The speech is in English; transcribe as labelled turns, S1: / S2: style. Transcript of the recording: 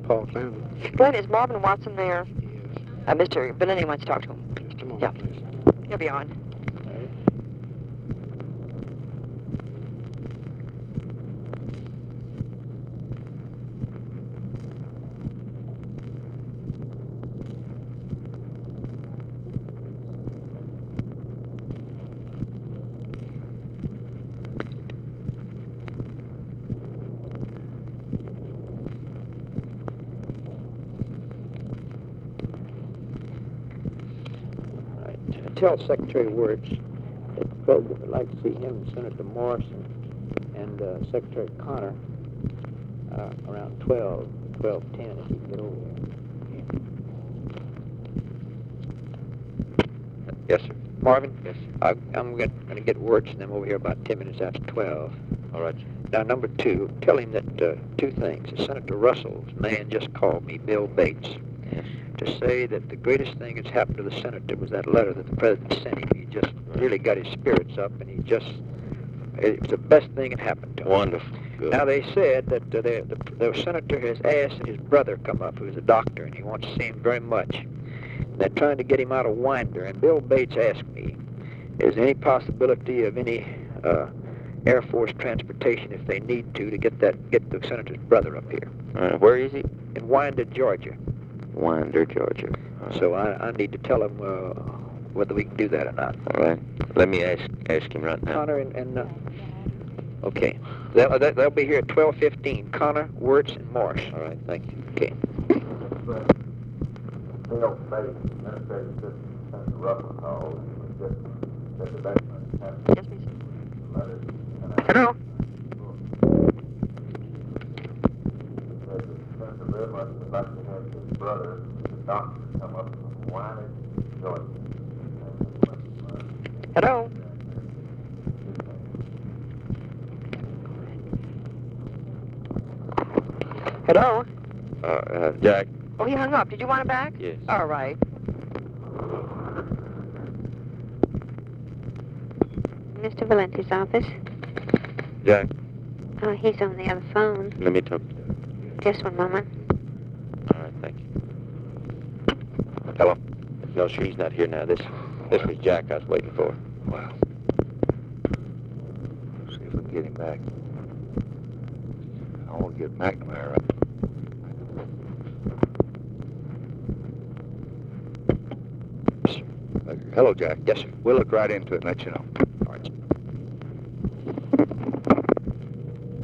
S1: Paul Clanton.
S2: Glenn, is Marvin Watson there?
S1: Yes.
S2: Mr. Benetti wants to talk to him.
S1: Just a moment,
S2: Yeah.
S1: please.
S2: He'll be on.
S3: Tell Secretary Wirtz that the President would like to see him and Senator Morrison and Secretary Connor around 12:10 if he can get over there.
S4: Yes, sir. Marvin? Yes, sir. I'm going to get Wirtz and them over here about 10 minutes after 12. All right, sir. Now, number two, tell him that two things. Senator Russell's man just called me, Bill Bates, to say that the greatest thing that's happened to the senator was that letter that the president sent him. He just really got his spirits up, and it was the best thing that happened to him.
S5: Wonderful. Good.
S4: Now, they said that the senator has asked that his brother come up, who's a doctor, and he wants to see him very much. And they're trying to get him out of Winder, and Bill Bates asked me, is there any possibility of any Air Force transportation, if they need to get the senator's brother up here?
S5: Where is he?
S4: In Winder, Georgia.
S5: Winder, Georgia.
S4: So I need to tell him whether we can do that or not.
S5: All right. Let me ask him right now.
S4: Connor and okay. They'll be here at 12:15. Connor, Wirtz, and Morse.
S5: All right. Thank you.
S4: Okay.
S6: Bill Bates, Administrative Assistant Senator Russell called and was just said the backman has
S2: Yes, please.
S6: letters.
S2: Hello?
S6: Senator very much would like to have his brother, the doctor, come up from Winder, Georgia.
S2: Hello? Hello?
S5: Jack.
S2: Oh, he hung up. Did you want him back?
S5: Yes.
S2: All right.
S7: Mr. Valenti's office.
S5: Jack.
S7: Oh, he's on the other phone.
S5: Let me talk to you.
S7: Just one moment.
S5: All right. Thank you. Hello. No, sure, he's not here now. This was Jack I was waiting for.
S6: Well, see if we can get him back. I want to get McNamara up. Hello, Jack.
S4: Yes, sir.
S6: We'll look right into it and let you know.